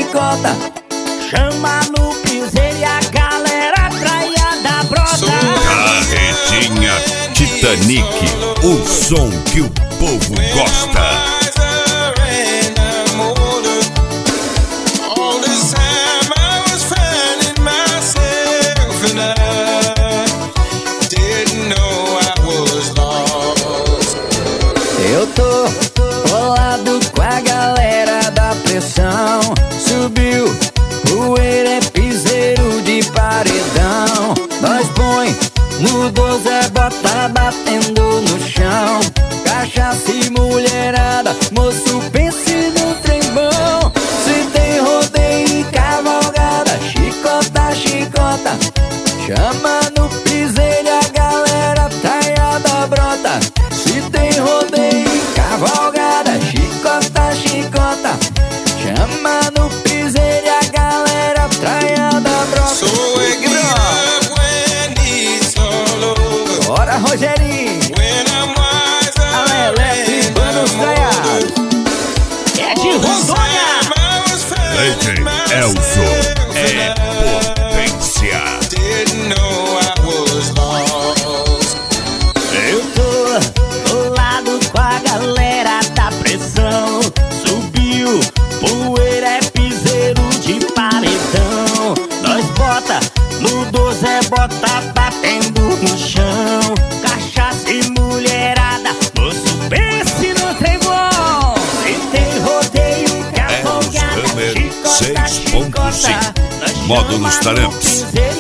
chicota. Chama no piseiro e a galera traiada brota. Carretinha Titanic, o som que o povo gosta. Eu tô colado com a galera da pressão. Subiu, poeira é piseiro de paredão. Nós põe no 12, bota batendo no chão. Cachaça e mulherada, moço pense no trem bom. Se tem rodeio e cavalgada, chicota, chicota. Chama no piseiro e a galera traiada brota. Se tem rodeio e cavalgada, chicota, chicota. Chama no piseiro e a galera traiada brota. Bora, Rogerinho! Alelé e Banos Traiados. É de Rondônia! DJ Elzo é potência. Eu tô do lado com a galera da pressão. Subiu, poeira é piseiro de paredão. Nós bota no 12, bota batendo no chão. Cachaça e mulherada, moço pense no trem bom. Se tem rodeio, cavalgada, chicota, chicota. Módulos Taramps.